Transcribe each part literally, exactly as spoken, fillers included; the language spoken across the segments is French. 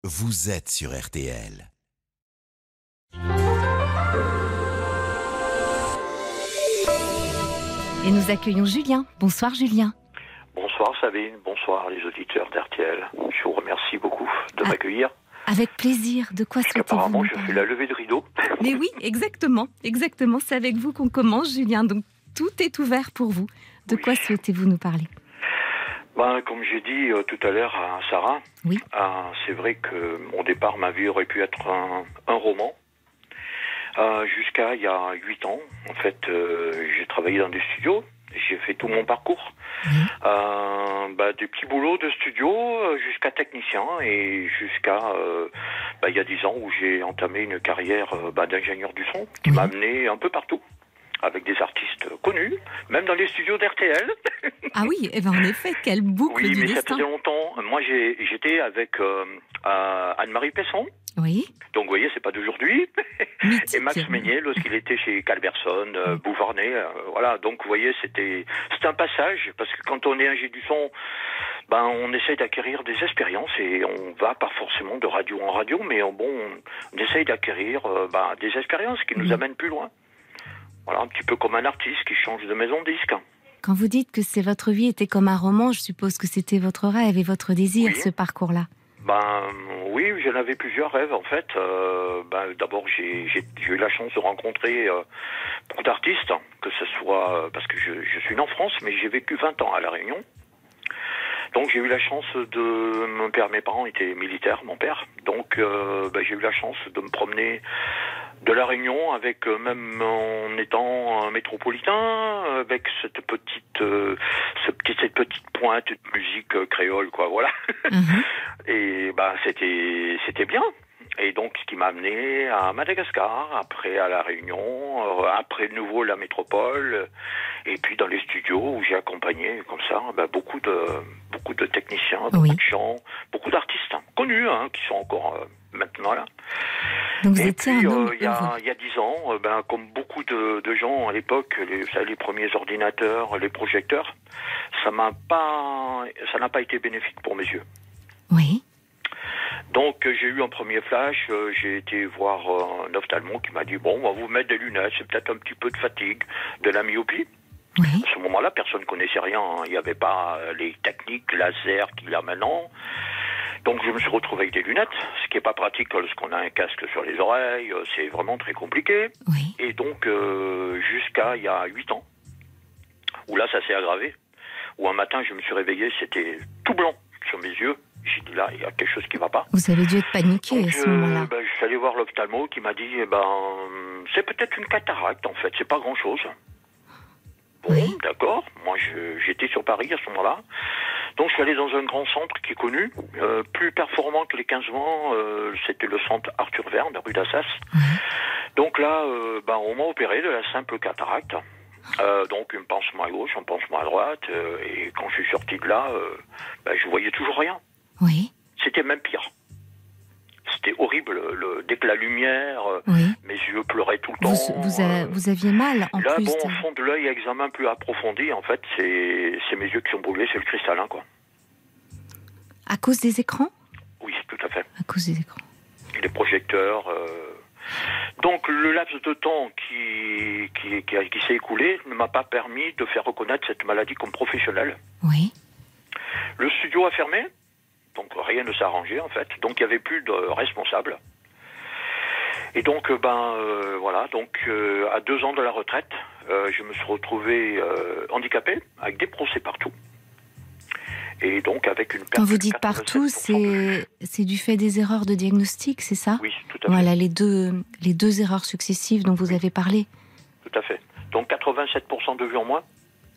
vous êtes sur R T L. Et nous accueillons Julien. Bonsoir Julien. Bonsoir Sabine, bonsoir les auditeurs d'R T L. Je vous remercie beaucoup de ah, m'accueillir. Avec plaisir. De quoi souhaitez-vous apparemment, nous je parler ? fais la levée de rideau. Mais oui, exactement. Exactement, c'est avec vous qu'on commence Julien. Donc tout est ouvert pour vous. De oui. quoi souhaitez-vous nous parler ? Ben, comme j'ai dit euh, tout à l'heure à Sarah, oui. euh, c'est vrai que au départ, ma vie aurait pu être un, un roman. Euh, jusqu'à il y a huit ans, en fait, euh, j'ai travaillé dans des studios. J'ai fait tout mon parcours, mmh. euh, bah, des petits boulots de studio jusqu'à technicien et jusqu'à euh, bah, il y a dix ans où j'ai entamé une carrière euh, bah, d'ingénieur du son qui mmh. m'a amené un peu partout avec des artistes connus, même dans les studios d'R T L. Ah oui, et ben en effet, quelle boucle oui, du mais destin. Ça faisait longtemps. Moi, j'ai, j'étais avec euh, euh, Anne-Marie Pesson. Oui. Donc, vous voyez, c'est pas d'aujourd'hui. Mythique. Et Max Meignier, lorsqu'il était chez Calberson, euh, Bouvarnet, euh, voilà. Donc, vous voyez, c'était, c'était un passage, parce que quand on est ingé du son, ben, on essaye d'acquérir des expériences et on va pas forcément de radio en radio, mais bon, on, on essaye d'acquérir euh, ben, des expériences qui nous oui. amènent plus loin. Voilà, un petit peu comme un artiste qui change de maison de disque. Quand vous dites que c'est votre vie était comme un roman, je suppose que c'était votre rêve et votre désir, oui. ce parcours-là. Ben oui, j'en avais plusieurs rêves en fait. Euh, ben, d'abord, j'ai, j'ai, j'ai eu la chance de rencontrer euh, beaucoup d'artistes, que ce soit parce que je, je suis né en France, mais j'ai vécu vingt ans à La Réunion. Donc j'ai eu la chance de... Mon père, mes parents étaient militaires, mon père. Donc euh, ben, j'ai eu la chance de me promener de La Réunion avec, euh, même en étant un métropolitain, avec cette petite, euh, ce petit, cette petite pointe de musique euh, créole, quoi, voilà. Mm-hmm. Et ben c'était, c'était bien. Et donc, ce qui m'a amené à Madagascar, après à La Réunion, euh, après de nouveau la métropole, et puis dans les studios où j'ai accompagné comme ça ben, beaucoup de beaucoup de techniciens, beaucoup oui. de gens, beaucoup d'artistes hein, connus hein, qui sont encore euh, maintenant là. Donc vous et étiez puis, un homme il euh, y, y a dix ans, euh, ben, comme beaucoup de, de gens à l'époque, les, vous savez, les premiers ordinateurs, les projecteurs, ça m'a pas, ça n'a pas été bénéfique pour mes yeux. Oui. Donc j'ai eu un premier flash, euh, j'ai été voir euh, un ophtalmo qui m'a dit bon, on va vous mettre des lunettes, c'est peut-être un petit peu de fatigue, de la myopie. Oui. À ce moment-là, personne ne connaissait rien, hein. Il n'y avait pas les techniques laser qu'il y a maintenant. Donc je me suis retrouvé avec des lunettes, ce qui n'est pas pratique lorsqu'on a un casque sur les oreilles, c'est vraiment très compliqué. Oui. Et donc euh, jusqu'à il y a huit ans, où là ça s'est aggravé, où un matin je me suis réveillé, c'était tout blanc sur mes yeux. J'ai dit là, il y a quelque chose qui ne va pas. Vous avez dû être paniqué donc, à ce moment-là. Euh, ben, je suis allé voir l'ophtalmo qui m'a dit eh ben, c'est peut-être une cataracte en fait, c'est pas grand-chose. Bon, oui. D'accord. Moi, je, j'étais sur Paris à ce moment-là. Donc, je suis allé dans un grand centre qui est connu, euh, plus performant que les quinze vents. Euh, c'était le centre Arthur Verne, rue d'Assas. Oui. Donc là, euh, ben, on m'a opéré de la simple cataracte. Euh, donc, un pansement à gauche, un pansement à droite. Euh, et quand je suis sorti de là, euh, ben, je voyais toujours rien. Oui. C'était même pire. C'était horrible. Le, dès que la lumière, oui. mes yeux pleuraient tout le temps. Vous, vous, a, euh, vous aviez mal en là, plus. Là, bon, de... au fond de l'œil, examen plus approfondi, en fait, c'est, c'est mes yeux qui sont brûlés, c'est le cristallin, quoi. À cause des écrans ? Oui, tout à fait. À cause des écrans. Les projecteurs. Euh... Donc, le laps de temps qui, qui, qui, qui s'est écoulé ne m'a pas permis de faire reconnaître cette maladie comme professionnelle. Oui. Le studio a fermé. Donc rien ne s'est arrangé en fait. Donc il n'y avait plus de responsable. Et donc ben euh, voilà. Donc euh, à deux ans de la retraite, euh, je me suis retrouvé euh, handicapé avec des procès partout. Et donc avec une perte. Quand vous dites partout, c'est c'est du fait des erreurs de diagnostic, c'est ça ? Oui, tout à fait. Voilà les deux les deux erreurs successives dont vous oui. avez parlé. Tout à fait. Donc quatre-vingt-sept pour cent de vue en moins.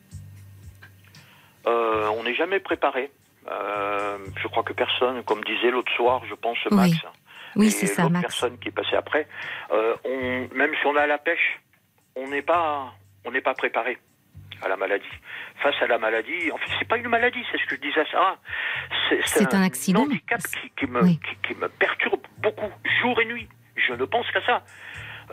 Euh, on n'est jamais préparé. Euh, je crois que personne, comme disait l'autre soir, je pense Max, oui, oui c'est ça, Max. Personne qui est passée après, euh, on, même si on a la pêche, on n'est pas, on n'est pas préparé à la maladie. Face à la maladie, en fait, c'est pas une maladie, c'est ce que je disais à Sarah. C'est, c'est, c'est un, un accident. handicap qui, qui me, oui. qui, qui me perturbe beaucoup, jour et nuit. Je ne pense qu'à ça.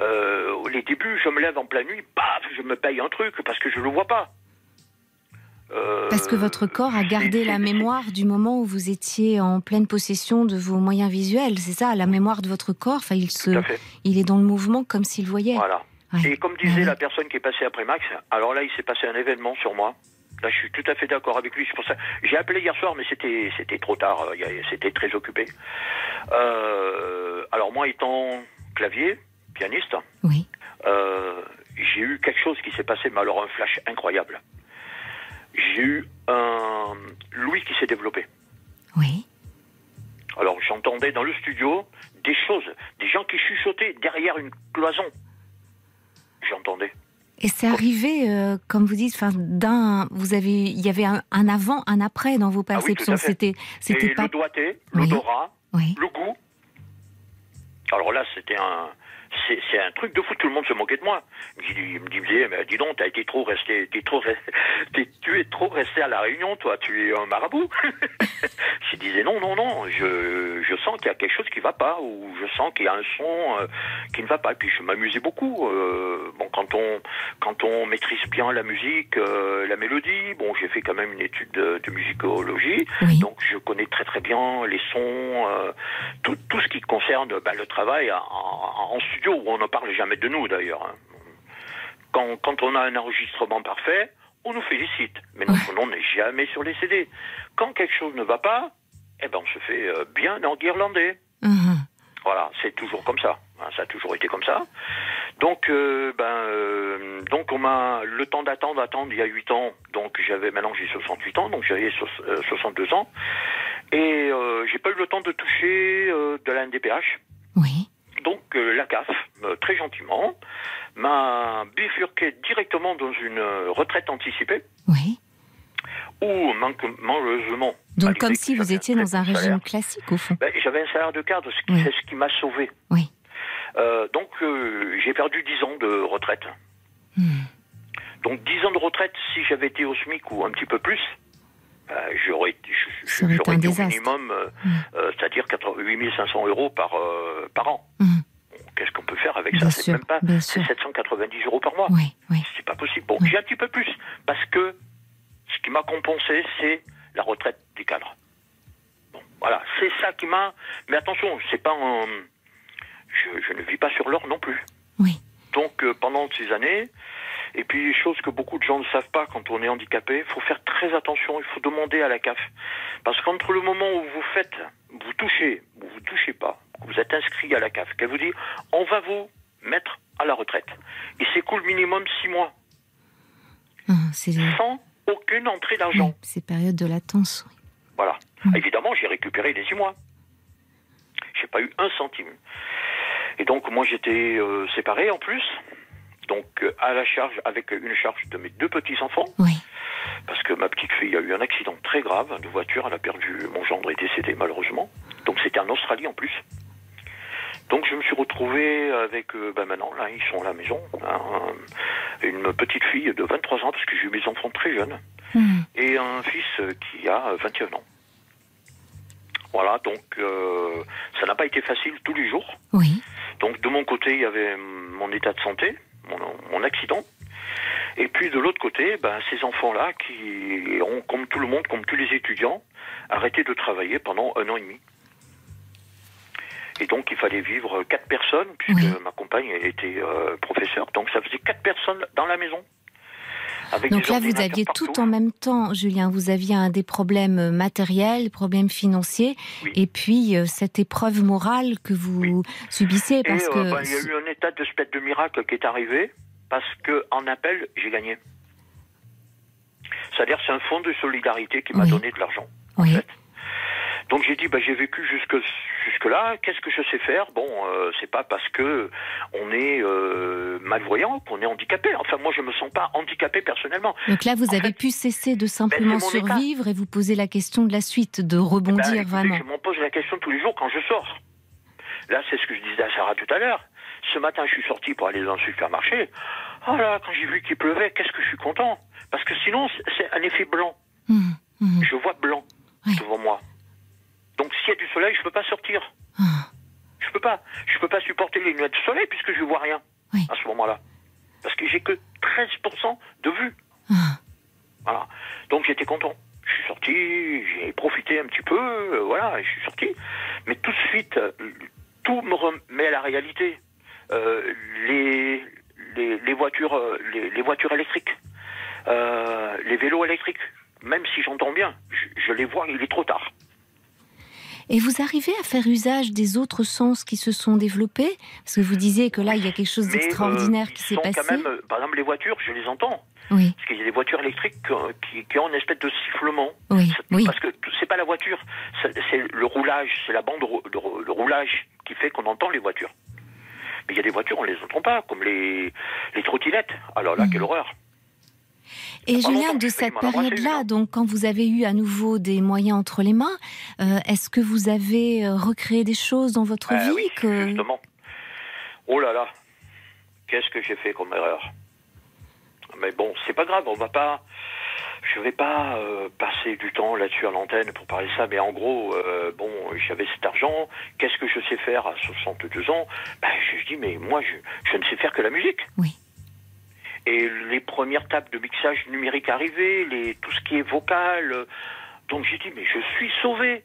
Euh, les débuts, je me lève en pleine nuit, paf, je me paye un truc parce que je le vois pas. Euh, Parce que votre corps a gardé c'est, la c'est, mémoire du moment où vous étiez en pleine possession de vos moyens visuels, c'est ça, la mémoire de votre corps, enfin, il, se, Tout à fait. il est dans le mouvement comme s'il voyait. Voilà. Ouais. Et comme disait Ouais. la personne qui est passée après Max, alors là, il s'est passé un événement sur moi. Là, je suis tout à fait d'accord avec lui. C'est pour ça. J'ai appelé hier soir, mais c'était c'était trop tard. C'était très occupé. Euh, alors moi, étant clavier, pianiste, Oui. euh, j'ai eu quelque chose qui s'est passé, mais alors un flash incroyable. J'ai eu un l'ouïe qui s'est développé. Oui. Alors j'entendais dans le studio des choses, des gens qui chuchotaient derrière une cloison. J'entendais. Et c'est arrivé, euh, comme vous dites, enfin, d'un, vous avez, il y avait un, un avant, un après dans vos perceptions. Ah oui, tout à fait. C'était, c'était Et pas. le doigté, Oui. l'odorat, Oui. le goût. Alors là, c'était un, c'est, c'est un truc de fou. Tout le monde se moquait de moi. Il me disait, mais dis donc, t'as été trop resté, t'es trop, t'es, tu es trop resté à la Réunion, toi. Tu es un marabout. Je disais non, non, non. Je, je sens qu'il y a quelque chose qui va pas, ou je sens qu'il y a un son euh, qui ne va pas. Et puis je m'amusais beaucoup. Euh, bon, quand on, quand on maîtrise bien la musique, euh, la mélodie. Bon, j'ai fait quand même une étude de, de musicologie, Oui. donc je connais très très bien les sons, euh, tout, tout ce qui concerne ben, le travail en, en, en studio, où on ne parle jamais de nous d'ailleurs. Quand, quand on a un enregistrement parfait, on nous félicite, mais notre nom n'est jamais sur les C D. Quand quelque chose ne va pas, eh ben on se fait euh, bien enguirlander. Uh-huh. Voilà, c'est toujours comme ça. Hein, ça a toujours été comme ça. Donc, euh, ben, euh, donc on m'a le temps d'attendre, d'attendre. Il y a huit ans, donc j'avais maintenant j'ai soixante-huit ans, donc j'avais soixante-deux ans, et euh, j'ai pas eu le temps de toucher euh, de la N D P H. Oui. Donc euh, la C A F, euh, très gentiment, m'a bifurqué directement dans une euh, retraite anticipée. Oui. Ou manque, malheureusement. Donc comme si vous étiez dans un régime salaire. classique au fond. Ben, j'avais un salaire de cadre, ce qui, Oui. c'est ce qui m'a sauvé. Oui. Euh, donc euh, j'ai perdu dix ans de retraite. Hmm. Donc dix ans de retraite, si j'avais été au SMIC ou un petit peu plus, euh, j'aurais, je, Ça aurait été j'aurais un été au désastre. minimum, euh, Hmm. euh, c'est-à-dire huit mille cinq cents euros par, euh, par an. Hmm. Bon, qu'est-ce qu'on peut faire avec Bien ça? C'est sûr, même pas, bien c'est sûr. sept cent quatre-vingt-dix euros par mois. Oui. Oui. C'est pas possible. Bon, Oui. j'ai un petit peu plus, parce que ce qui m'a compensé, c'est la retraite des cadres. Bon, voilà, c'est ça qui m'a... Mais attention, c'est pas un... Je, je ne vis pas sur l'or non plus. Oui. Donc, euh, pendant ces années, et puis, chose que beaucoup de gens ne savent pas quand on est handicapé, il faut faire très attention, il faut demander à la C A F. Parce qu'entre le moment où vous faites, vous touchez, ou vous touchez pas, vous êtes inscrit à la C A F, qu'elle vous dit, on va vous mettre à la retraite. Il s'écoule minimum six mois. Ah, c'est sans aucune entrée d'argent. oui, ces périodes de latence. Oui. Voilà. Mm. Évidemment, j'ai récupéré les six mois. J'ai pas eu un centime. Et donc, moi, j'étais euh, séparé en plus. Donc, euh, à la charge, avec une charge de mes deux petits-enfants. Oui. Parce que ma petite fille a eu un accident très grave de voiture. Elle a perdu, mon gendre est décédé malheureusement. Donc, c'était en Australie en plus. Donc, je me suis retrouvé avec, euh, ben maintenant, là, ils sont à la maison. Hein, une petite fille de vingt-trois ans, parce que j'ai eu mes enfants très jeunes. Mmh. Et un fils qui a vingt et un ans. Voilà, donc euh, ça n'a pas été facile tous les jours. Oui. Donc de mon côté, il y avait mon état de santé, mon, mon accident. Et puis de l'autre côté, ben, ces enfants-là qui ont, comme tout le monde, comme tous les étudiants, arrêté de travailler pendant un an et demi. Et donc il fallait vivre quatre personnes, puisque oui. ma compagne était euh, professeure. Donc ça faisait quatre personnes dans la maison. Avec donc là, vous aviez partout. tout en même temps, Julien. Vous aviez un, des problèmes matériels, problèmes financiers, oui. et puis euh, cette épreuve morale que vous oui. subissez. Parce et, que euh, bah, il y a eu un état d'espèce de miracle qui est arrivé, parce qu'en appel, j'ai gagné. C'est-à-dire c'est un fonds de solidarité qui m'a oui. donné de l'argent, oui. en fait. Donc j'ai dit, bah, j'ai vécu jusque jusque là. Qu'est-ce que je sais faire? Bon, euh, c'est pas parce que on est euh, malvoyant qu'on est handicapé. Enfin, moi, je me sens pas handicapé personnellement. Donc là, vous en avez fait, pu cesser de simplement survivre état. Et vous poser la question de la suite, de rebondir ben, écoutez, vraiment. Je m'en pose la question tous les jours quand je sors. Là, c'est ce que je disais à Sarah tout à l'heure. Ce matin, je suis sorti pour aller dans le supermarché. Oh là, quand j'ai vu qu'il pleuvait, qu'est-ce que je suis content. Parce que sinon, c'est un effet blanc. Mmh, mmh. Je vois blanc oui. devant moi. Donc s'il y a du soleil, je peux pas sortir. Ah. Je peux pas. Je peux pas supporter les lunettes de soleil puisque je vois rien oui. à ce moment-là. Parce que j'ai que treize pour cent de vue. Ah. Voilà. Donc j'étais content. Je suis sorti, j'ai profité un petit peu, euh, voilà, je suis sorti. Mais tout de suite, euh, tout me remet à la réalité. Euh, les, les, les voitures, euh, les, les voitures électriques, euh, les vélos électriques. Même si j'entends bien, je, je les vois, il est trop tard. Et vous arrivez à faire usage des autres sens qui se sont développés? Parce que vous disiez que là, il y a quelque chose Mais, d'extraordinaire euh, qui s'est sont passé. Quand même, euh, par exemple, les voitures, je les entends. Oui. Parce qu'il y a des voitures électriques qui, qui ont une espèce de sifflement. Oui, C'est, oui. Parce que c'est pas la voiture, c'est, c'est le roulage, c'est la bande, le, le roulage qui fait qu'on entend les voitures. Mais il y a des voitures, on les entend pas, comme les, les trottinettes. Alors là, mmh. quelle horreur. Et Julien, de cette période-là, donc quand vous avez eu à nouveau des moyens entre les mains, euh, est-ce que vous avez recréé des choses dans votre euh, vie oui, que... justement. Oh là là, qu'est-ce que j'ai fait comme erreur? Mais bon, c'est pas grave, on va pas... Je vais pas euh, passer du temps là-dessus à l'antenne pour parler de ça, mais en gros, euh, bon, j'avais cet argent, qu'est-ce que je sais faire à soixante-deux ans? Ben, je, je dis, mais moi, je, je ne sais faire que la musique. Oui. Et les premières tables de mixage numérique arrivaient, les, tout ce qui est vocal. Euh, donc j'ai dit, mais je suis sauvé.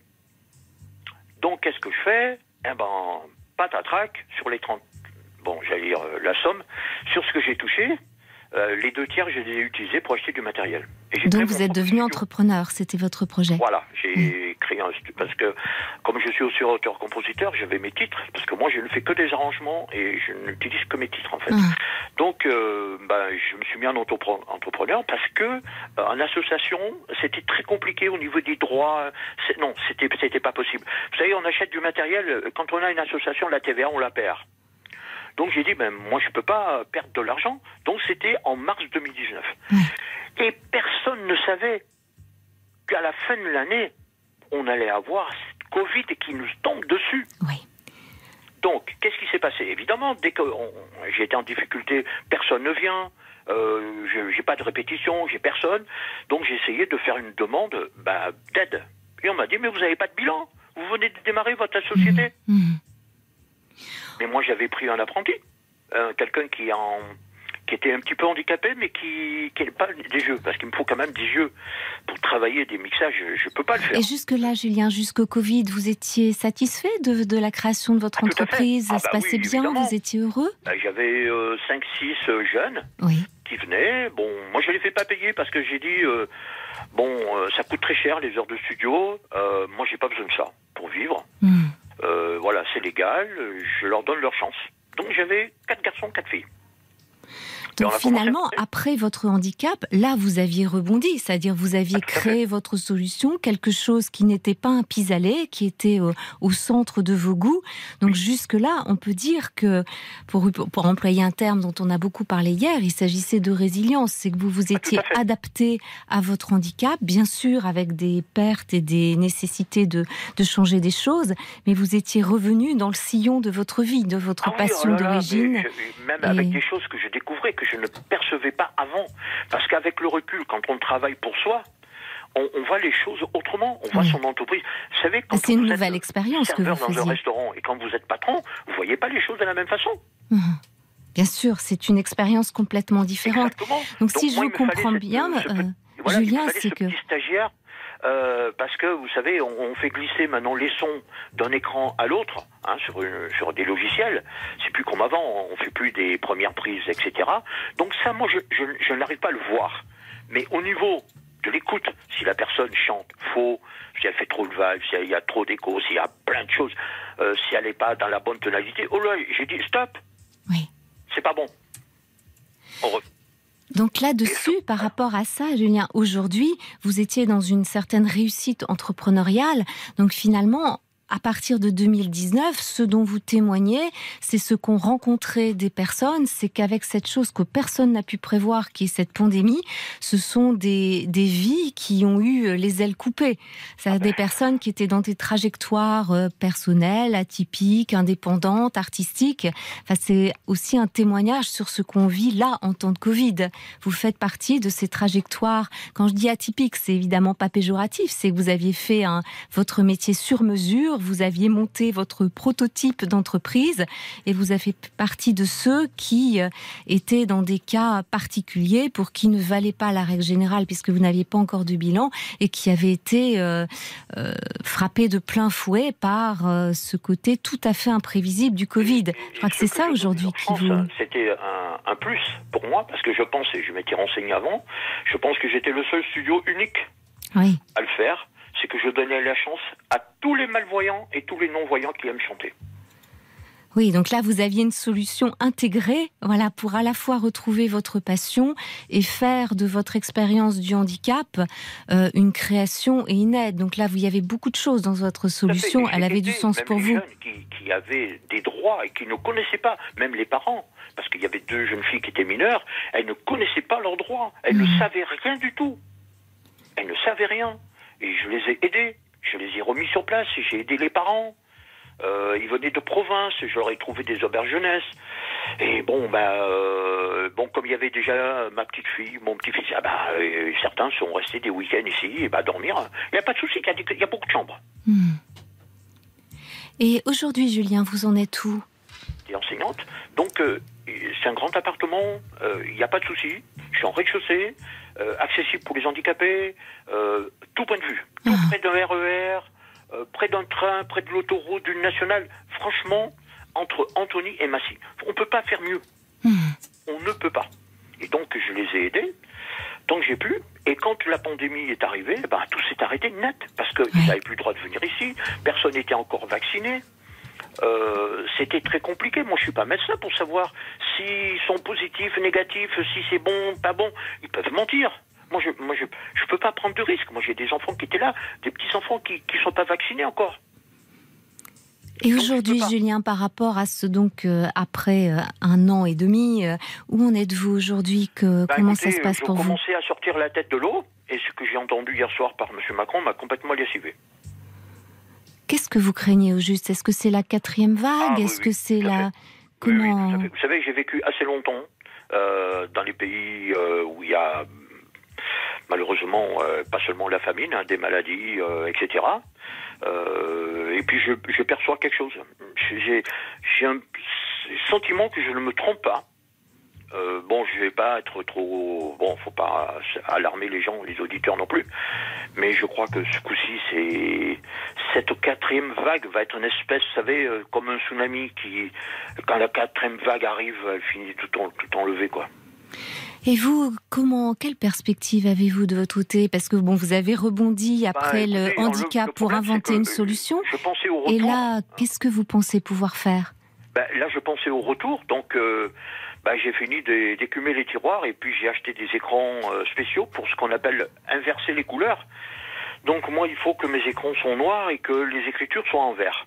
Donc qu'est-ce que je fais? Eh ben, patatrac, sur les trente... Bon, j'allais dire euh, la somme, sur ce que j'ai touché, euh, les deux tiers, je les ai utilisés pour acheter du matériel. Et j'ai Donc vous êtes devenu entrepreneur, c'était votre projet? Voilà, j'ai mmh. créé un studio, parce que comme je suis aussi auteur-compositeur, j'avais mes titres, parce que moi je ne fais que des arrangements et je n'utilise que mes titres en fait. Mmh. Donc euh, ben, je me suis mis en entrepreneur parce que euh, en association, c'était très compliqué au niveau des droits. C'est, non, c'était, c'était pas possible. Vous savez, on achète du matériel, quand on a une association, la T V A, on la perd. Donc j'ai dit, ben moi je peux pas perdre de l'argent. Donc c'était en mars deux mille dix-neuf. Mmh. Et personne ne savait qu'à la fin de l'année, on allait avoir cette Covid qui nous tombe dessus. Oui. Donc, qu'est-ce qui s'est passé? Évidemment, dès que on, j'ai été en difficulté, personne ne vient, euh, je, j'ai pas de répétition, j'ai personne. Donc j'ai essayé de faire une demande bah, d'aide. Et on m'a dit, mais vous n'avez pas de bilan, vous venez de démarrer votre société. Mmh. Mmh. Mais moi j'avais pris un apprenti, euh, quelqu'un qui en... qui était un petit peu handicapé, mais qui n'est pas des jeux, parce qu'il me faut quand même des jeux pour travailler des mixages, je ne peux pas le faire. Et jusque-là, Julien, jusqu'au Covid, vous étiez satisfait de, de la création de votre ah, entreprise? Ça ah, se bah passait oui, bien, évidemment. Vous étiez heureux? bah, J'avais euh, cinq six euh, jeunes oui. qui venaient. Bon, moi, je ne les fais pas payer parce que j'ai dit, euh, bon, euh, ça coûte très cher, les heures de studio. Euh, moi, je n'ai pas besoin de ça pour vivre. Mm. Euh, voilà, c'est légal, je leur donne leur chance. Donc, j'avais quatre garçons, quatre filles. Donc finalement, après votre handicap, là, vous aviez rebondi, c'est-à-dire vous aviez ah, créé votre solution, quelque chose qui n'était pas un pis-aller, qui était euh, au centre de vos goûts. Donc jusque-là, on peut dire que, pour, pour employer un terme dont on a beaucoup parlé hier, il s'agissait de résilience. C'est que vous vous étiez ah, adapté à votre handicap, bien sûr avec des pertes et des nécessités de, de changer des choses, mais vous étiez revenu dans le sillon de votre vie, de votre ah, passion oui, oh là là, d'origine. Je, même et... avec des choses que je découvrais, que je ne percevais pas avant. Parce qu'avec le recul, quand on travaille pour soi, on, on voit les choses autrement. On voit oui. son entreprise. Vous savez, quand c'est vous une nouvelle expérience que vous faisiez. Dans un restaurant et quand vous êtes patron, vous ne voyez pas les choses de la même façon. Mmh. Bien sûr, c'est une expérience complètement différente. Exactement. Donc, Donc si moi, je vous comprends cette, bien, ce, euh, voilà, Julien, c'est ce que... petit stagiaire, Euh, parce que, vous savez, on, on fait glisser maintenant les sons d'un écran à l'autre, hein, sur, une, sur des logiciels. C'est plus comme avant, on fait plus des premières prises, et cetera. Donc ça, moi, je, je, je n'arrive pas à le voir. Mais au niveau de l'écoute, si la personne chante faux, si elle fait trop de valve, s'il y a trop d'écho, s'il y a plein de choses, euh, si elle n'est pas dans la bonne tonalité, oh là, j'ai dit stop. Oui. C'est pas bon. On re... Donc là-dessus, par rapport à ça, Julien, aujourd'hui, vous étiez dans une certaine réussite entrepreneuriale. Donc finalement, à partir de deux mille dix-neuf, ce dont vous témoignez, c'est ce qu'ont rencontré des personnes, c'est qu'avec cette chose que personne n'a pu prévoir, qui est cette pandémie, ce sont des, des vies qui ont eu les ailes coupées. C'est-à-dire des personnes qui étaient dans des trajectoires personnelles, atypiques, indépendantes, artistiques. Enfin, c'est aussi un témoignage sur ce qu'on vit là en temps de Covid. Vous faites partie de ces trajectoires. Quand je dis atypique, c'est évidemment pas péjoratif, c'est que vous aviez fait un, votre métier sur mesure, vous aviez monté votre prototype d'entreprise et vous avez fait partie de ceux qui euh, étaient dans des cas particuliers pour qui ne valait pas la règle générale puisque vous n'aviez pas encore de bilan et qui avaient été euh, euh, frappés de plein fouet par euh, ce côté tout à fait imprévisible du Covid. Je crois que c'est ça aujourd'hui qui vous... C'était un, un plus pour moi parce que je pensais, je m'étais renseigné avant, je pense que j'étais le seul studio unique oui. à le faire. C'est que je donnais la chance à tous les malvoyants et tous les non-voyants qui aiment chanter. Oui, donc là, vous aviez une solution intégrée, voilà, pour à la fois retrouver votre passion et faire de votre expérience du handicap euh, une création et une aide. Donc là, il y avait beaucoup de choses dans votre solution. Elle avait du sens pour vous. Même les jeunes qui, qui avaient des droits et qui ne connaissaient pas, même les parents, parce qu'il y avait deux jeunes filles qui étaient mineures, elles ne connaissaient pas leurs droits. Elles mmh. ne savaient rien du tout. Elles ne savaient rien. Et je les ai aidés. Je les ai remis sur place et j'ai aidé les parents. Euh, ils venaient de province, je leur ai trouvé des auberges jeunesse. Et bon, bah, euh, bon, comme il y avait déjà ma petite fille, mon petit-fils, ah bah, euh, certains sont restés des week-ends ici, et bah, dormir. Il n'y a pas de souci, il y a, des, il y a beaucoup de chambres. Mmh. Et aujourd'hui, Julien, vous en êtes où? T'es enseignante, donc euh, c'est un grand appartement, euh, il n'y a pas de souci. Je suis en rez-de-chaussée, euh, accessible pour les handicapés, euh, tout point de vue, tout ah. près d'un R E R. Euh, près d'un train, près de l'autoroute, d'une nationale, franchement, entre Antony et Massy. On ne peut pas faire mieux. Mmh. On ne peut pas. Et donc, je les ai aidés tant que j'ai pu. Et quand la pandémie est arrivée, ben, tout s'est arrêté net. Parce qu'ils mmh. n'avaient plus le droit de venir ici. Personne n'était encore vacciné. Euh, c'était très compliqué. Moi, je ne suis pas médecin pour savoir s'ils sont positifs, négatifs, si c'est bon, pas bon. Ils peuvent mentir. Moi, je moi, je, je peux pas prendre de risques. Moi, j'ai des enfants qui étaient là, des petits-enfants qui ne sont pas vaccinés encore. Et donc, aujourd'hui, Julien, par rapport à ce, donc, euh, après euh, un an et demi, euh, où en êtes-vous aujourd'hui que, bah, Comment écoutez, ça se passe pour vous? Je commençais à sortir la tête de l'eau, et ce que j'ai entendu hier soir par M. Macron m'a complètement lessivé. Qu'est-ce que vous craignez au juste? Est-ce que c'est la quatrième vague? ah, oui, Est-ce oui, que c'est la... Comment... Oui, oui, vous savez, j'ai vécu assez longtemps euh, dans les pays euh, où il y a... malheureusement, euh, pas seulement la famine, hein, des maladies, euh, et cetera. Euh, et puis je, je perçois quelque chose. J'ai, j'ai un sentiment que je ne me trompe pas. Euh, bon, je vais pas être trop... Bon, faut pas alarmer les gens, les auditeurs non plus. Mais je crois que ce coup-ci, c'est... Cette quatrième vague va être une espèce, vous savez, euh, comme un tsunami qui... Quand la quatrième vague arrive, elle finit tout, en, tout enlevée, quoi. Et vous, comment, quelle perspective avez-vous de votre côté? Parce que bon, vous avez rebondi après bah, écoutez, le handicap le, le pour inventer une solution. Je pensais au retour. Et là, qu'est-ce que vous pensez pouvoir faire? bah, Là, je pensais au retour. Donc, euh, bah, j'ai fini d'écumer les tiroirs et puis j'ai acheté des écrans euh, spéciaux pour ce qu'on appelle inverser les couleurs. Donc, moi, il faut que mes écrans soient noirs et que les écritures soient en vert.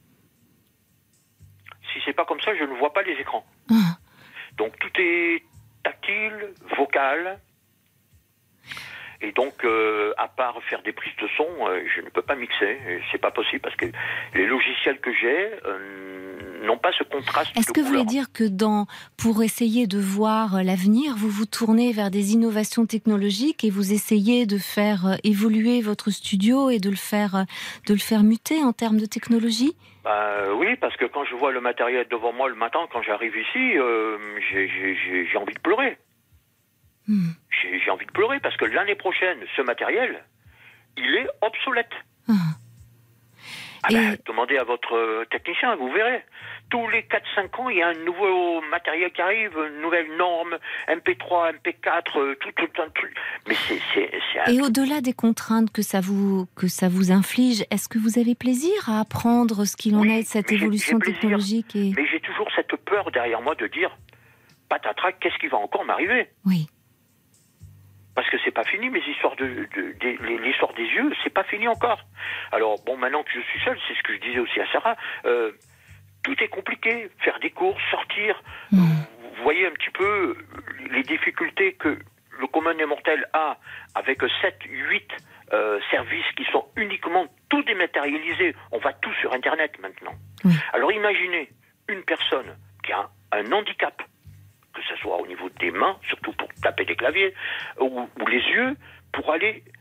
Si c'est pas comme ça, je ne vois pas les écrans. Ah. Donc, tout est tactile, vocal. Et donc, euh, à part faire des prises de son, euh, je ne peux pas mixer. C'est pas possible parce que les logiciels que j'ai euh, n'ont pas ce contraste. Est-ce que vous voulez dire que dans, pour essayer de voir l'avenir, vous vous tournez vers des innovations technologiques et vous essayez de faire évoluer votre studio et de le faire, de le faire muter en termes de technologie? Bah, oui, parce que quand je vois le matériel devant moi le matin, quand j'arrive ici, euh, j'ai, j'ai, j'ai envie de pleurer. Mmh. J'ai, j'ai envie de pleurer parce que l'année prochaine, ce matériel, il est obsolète. Mmh. Ah Et... bah, demandez à votre technicien, vous verrez. Tous les quatre cinq ans, il y a un nouveau matériel qui arrive, une nouvelle norme, M P trois, M P quatre, tout, tout, tout, tout. Mais c'est, c'est, c'est un... Et au-delà des contraintes que ça vous, que ça vous inflige, est-ce que vous avez plaisir à apprendre ce qu'il en oui, est de cette évolution j'ai, j'ai technologique et... Mais j'ai toujours cette peur derrière moi de dire, patatrac, qu'est-ce qui va encore m'arriver? Oui. Parce que c'est pas fini, mes histoires de, de, de l'histoire des yeux, c'est pas fini encore. Alors, bon, maintenant que je suis seul, c'est ce que je disais aussi à Sarah, euh, tout est compliqué. Faire des courses, sortir, mmh. vous voyez un petit peu les difficultés que le commun des mortels a avec sept, huit euh, services qui sont uniquement tout dématérialisés. On va tout sur Internet maintenant. Mmh. Alors imaginez une personne qui a un handicap, que ce soit au niveau des mains, surtout pour taper des claviers, ou, ou les yeux, pour aller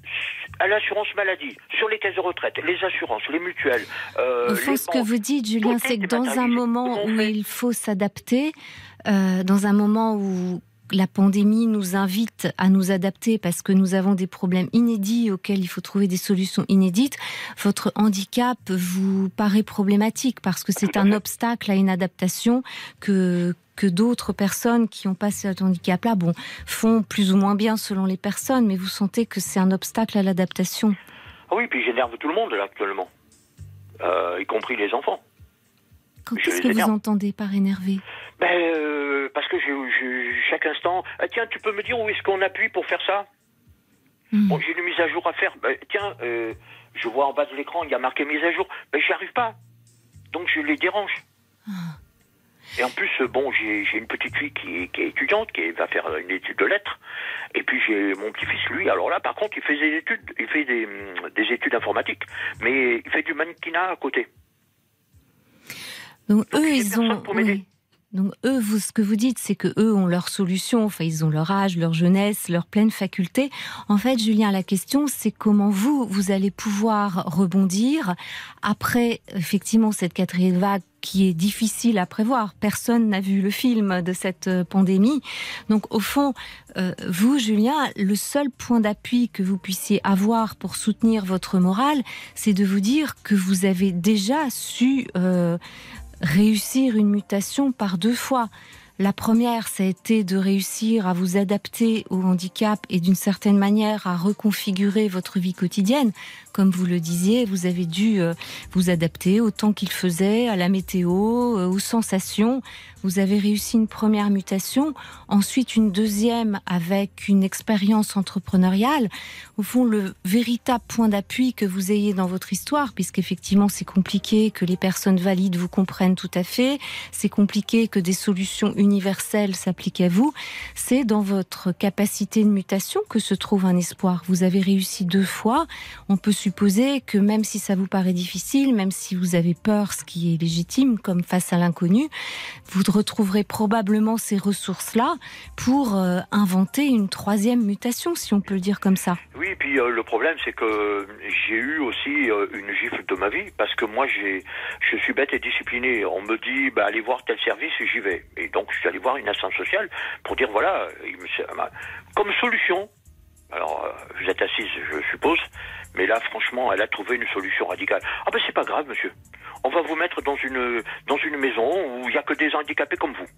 à l'assurance maladie, sur les caisses de retraite, les assurances, les mutuelles. Euh, Au fond, les ce que banques, vous dites, Julien, c'est que dans un moment où fait. il faut s'adapter, euh, dans un moment où la pandémie nous invite à nous adapter parce que nous avons des problèmes inédits auxquels il faut trouver des solutions inédites, votre handicap vous paraît problématique parce que c'est un obstacle à une adaptation que, que d'autres personnes qui n'ont pas cet handicap-là bon, font plus ou moins bien selon les personnes, mais vous sentez que c'est un obstacle à l'adaptation. Ah oui, puis j'énerve tout le monde là actuellement, euh, y compris les enfants. Qu'est-ce que vous entendez par énervé? Ben, euh, parce que je, je, chaque instant, ah, tiens, tu peux me dire où est-ce qu'on appuie pour faire ça? mmh. Bon, j'ai une mise à jour à faire. Ben, tiens, euh, je vois en bas de l'écran, il y a marqué mise à jour. Ben, j'y arrive pas. Donc, je les dérange. Ah. Et en plus, bon, j'ai, j'ai une petite fille qui est, qui est étudiante, qui va faire une étude de lettres. Et puis, j'ai mon petit-fils, lui. Alors là, par contre, il fait des études, il fait des, des études informatiques. Mais il fait du mannequinat à côté. Donc, Donc eux, ils ont... Oui. Donc eux, vous, ce que vous dites, c'est que eux ont leur solution, enfin ils ont leur âge, leur jeunesse, leur pleine faculté. En fait, Julien, la question, c'est comment vous, vous allez pouvoir rebondir après, effectivement, cette quatrième vague qui est difficile à prévoir. Personne n'a vu le film de cette pandémie. Donc au fond, euh, vous, Julien, le seul point d'appui que vous puissiez avoir pour soutenir votre morale, c'est de vous dire que vous avez déjà su... Euh, réussir une mutation par deux fois. La première, ça a été de réussir à vous adapter au handicap et d'une certaine manière à reconfigurer votre vie quotidienne. Comme vous le disiez, vous avez dû vous adapter au temps qu'il faisait, à la météo, aux sensations. Vous avez réussi une première mutation, ensuite une deuxième avec une expérience entrepreneuriale. Au fond, le véritable point d'appui que vous ayez dans votre histoire, puisqu'effectivement c'est compliqué que les personnes valides vous comprennent tout à fait, c'est compliqué que des solutions universelles s'appliquent à vous, c'est dans votre capacité de mutation que se trouve un espoir. Vous avez réussi deux fois, on peut supposer que même si ça vous paraît difficile, même si vous avez peur, ce qui est légitime, comme face à l'inconnu, vous retrouverez probablement ces ressources-là pour euh, inventer une troisième mutation, si on peut le dire comme ça. Oui, et puis euh, le problème, c'est que j'ai eu aussi euh, une gifle de ma vie, parce que moi, j'ai, je suis bête et discipliné. On me dit, bah, allez voir tel service, et j'y vais. Et donc, je suis allé voir une assistante sociale pour dire, voilà, il me, comme solution, alors, euh, vous êtes assise, je suppose, mais là, franchement, elle a trouvé une solution radicale. Ah ben, c'est pas grave, monsieur. On va vous mettre dans une, dans une maison où il n'y a que des handicapés comme vous.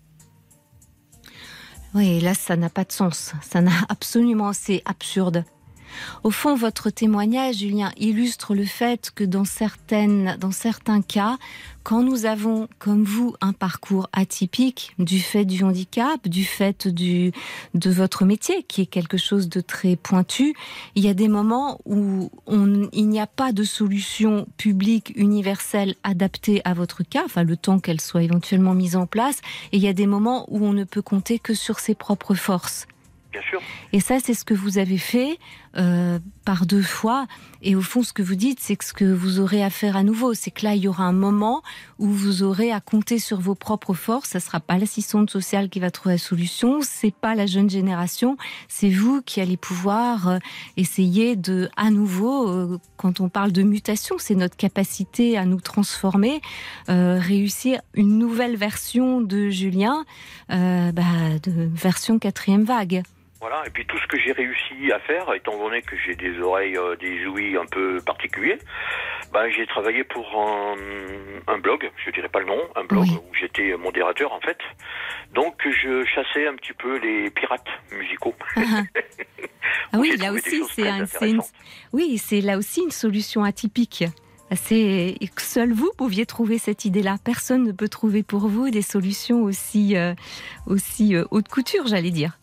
Oui, là, ça n'a pas de sens. Ça n'a absolument, c'est absurde. Au fond, votre témoignage, Julien, illustre le fait que dans, certaines, dans certains cas, quand nous avons, comme vous, un parcours atypique du fait du handicap, du fait du, de votre métier, qui est quelque chose de très pointu, il y a des moments où on, il n'y a pas de solution publique universelle adaptée à votre cas, enfin le temps qu'elle soit éventuellement mise en place, et il y a des moments où on ne peut compter que sur ses propres forces. Bien sûr. Et ça, c'est ce que vous avez fait euh, par deux fois. Et au fond, ce que vous dites, c'est que ce que vous aurez à faire à nouveau, c'est que là, il y aura un moment où vous aurez à compter sur vos propres forces. Ça ne sera pas l'assistante sociale qui va trouver la solution, c'est pas la jeune génération, c'est vous qui allez pouvoir euh, essayer de, à nouveau, euh, quand on parle de mutation, c'est notre capacité à nous transformer, euh, réussir une nouvelle version de Julien, euh, bah, de version quatrième vague. Voilà, et puis tout ce que j'ai réussi à faire, étant donné que j'ai des oreilles, euh, des ouïes un peu particuliers, ben, j'ai travaillé pour un, un blog, je dirais pas le nom, un blog oui. où j'étais modérateur en fait. Donc je chassais un petit peu les pirates musicaux. Uh-huh. Ah oui, là aussi, c'est, un, c'est une, oui, c'est là aussi une solution atypique. C'est, seul vous pouviez trouver cette idée-là. Personne ne peut trouver pour vous des solutions aussi, euh, aussi euh, haute couture, j'allais dire.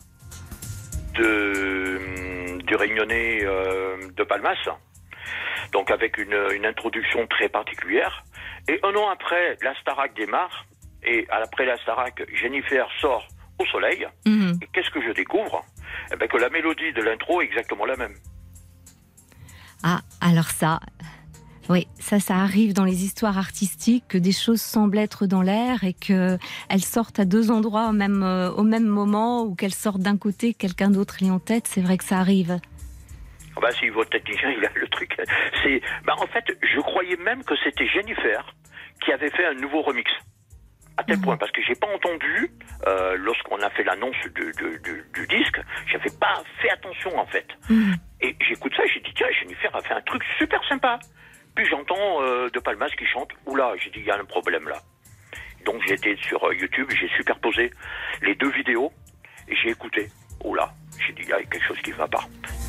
De, du Réunionnais euh, de Palmas, donc avec une, une introduction très particulière. Et un an après, la Starac démarre, et après la Starac, Jennifer sort au soleil. Mmh. Et qu'est-ce que je découvre ? Eh bien, que la mélodie de l'intro est exactement la même. Ah, alors ça... Oui, ça, ça arrive dans les histoires artistiques, que des choses semblent être dans l'air et qu'elles sortent à deux endroits au même, euh, au même moment, ou qu'elles sortent d'un côté, quelqu'un d'autre est en tête. C'est vrai que ça arrive. Bah si, votre technicien, il a le truc. C'est, bah en fait, je croyais même que c'était Jennifer qui avait fait un nouveau remix. À tel mmh. point, parce que j'ai pas entendu, euh, lorsqu'on a fait l'annonce du, du, du, du disque, j'avais pas fait attention en fait. Mmh. Et j'écoute ça, j'ai dit tiens, Jennifer a fait un truc super sympa. Puis j'entends euh, De Palmas qui chante, oula, j'ai dit il y a un problème là. Donc j'ai été sur euh, YouTube, j'ai superposé les deux vidéos et j'ai écouté. Oula, j'ai dit il y a quelque chose qui va pas.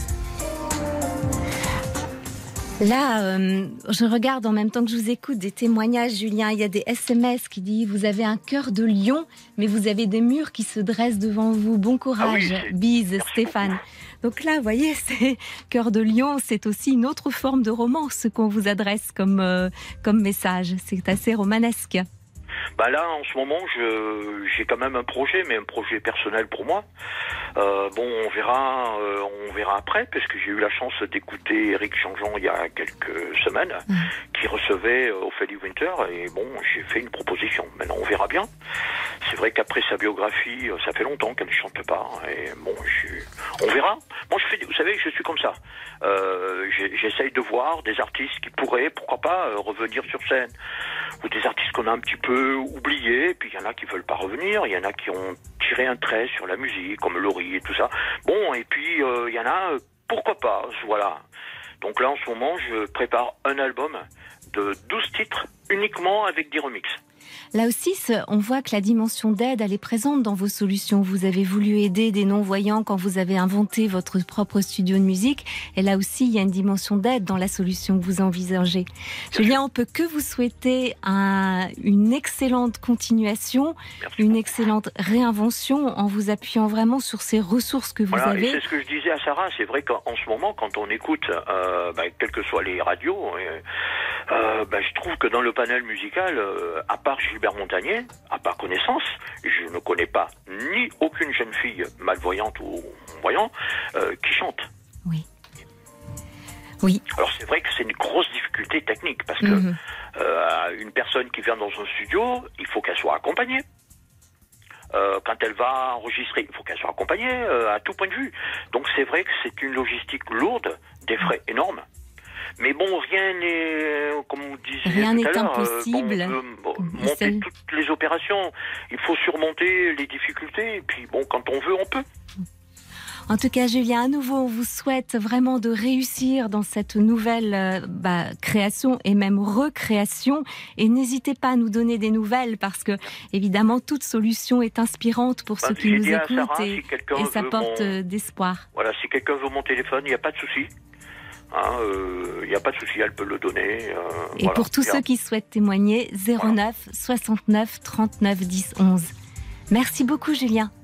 Là, euh, je regarde en même temps que je vous écoute des témoignages, Julien. Il y a des S M S qui disent « Vous avez un cœur de lion, mais vous avez des murs qui se dressent devant vous. Bon courage, ah oui, bise, Stéphane. » Donc là, vous voyez, c'est cœur de lion, c'est aussi une autre forme de romance qu'on vous adresse comme, euh, comme message. C'est assez romanesque. Bah là, en ce moment, je, j'ai quand même un projet, mais un projet personnel pour moi. Euh, bon, on verra, euh, on verra après, parce que j'ai eu la chance d'écouter Éric Jean-Jean il y a quelques semaines, mmh. qui recevait euh, Ophélie Winter, et bon, j'ai fait une proposition. Maintenant, on verra bien. C'est vrai qu'après sa biographie, ça fait longtemps qu'elle ne chante pas, et bon, je, on verra. Moi, je fais, vous savez, je suis comme ça. Euh, j'essaye de voir des artistes qui pourraient, pourquoi pas, euh, revenir sur scène, ou des artistes qu'on a un petit peu oubliés, puis il y en a qui veulent pas revenir, il y en a qui ont tiré un trait sur la musique, comme Laurie et tout ça. Bon, et puis il euh, y en a, euh, pourquoi pas, voilà. Donc là, en ce moment, je prépare un album de douze titres, uniquement avec des remixes. Là aussi, on voit que la dimension d'aide, elle est présente dans vos solutions. Vous avez voulu aider des non-voyants quand vous avez inventé votre propre studio de musique. Et là aussi, il y a une dimension d'aide dans la solution que vous envisagez. Julien, on peut que vous souhaiter un, une excellente continuation, Merci. une excellente réinvention en vous appuyant vraiment sur ces ressources que vous voilà, avez. Et c'est ce que je disais à Sarah. C'est vrai qu'en ce moment, quand on écoute, euh, bah, quelles que soient les radios, euh, bah, je trouve que dans le panel musical, euh, à part Gilbert Montagnier, à part connaissance, je ne connais pas ni aucune jeune fille malvoyante ou voyant euh, qui chante. Oui. Oui. Alors c'est vrai que c'est une grosse difficulté technique parce que mmh. euh, une personne qui vient dans un studio, il faut qu'elle soit accompagnée. Euh, quand elle va enregistrer, il faut qu'elle soit accompagnée euh, à tout point de vue. Donc c'est vrai que c'est une logistique lourde, des frais énormes. Mais bon, rien n'est, comme vous disiez rien tout à n'est l'heure, impossible. Euh, bon, bon, monter Celle... toutes les opérations, il faut surmonter les difficultés. Et puis bon, quand on veut, on peut. En tout cas, Julien, à nouveau, on vous souhaite vraiment de réussir dans cette nouvelle euh, bah, création et même recréation. Et n'hésitez pas à nous donner des nouvelles parce que, évidemment, toute solution est inspirante pour bah, ceux qui nous écoutent Sarah, et, si et ça porte mon... d'espoir. Voilà, si quelqu'un veut mon téléphone, il n'y a pas de souci. Il hein, n'y euh, a pas de souci, elle peut le donner. Euh, et voilà. Pour tous Bien. ceux qui souhaitent témoigner, zéro neuf soixante-neuf trente-neuf dix onze. Merci beaucoup, Julien.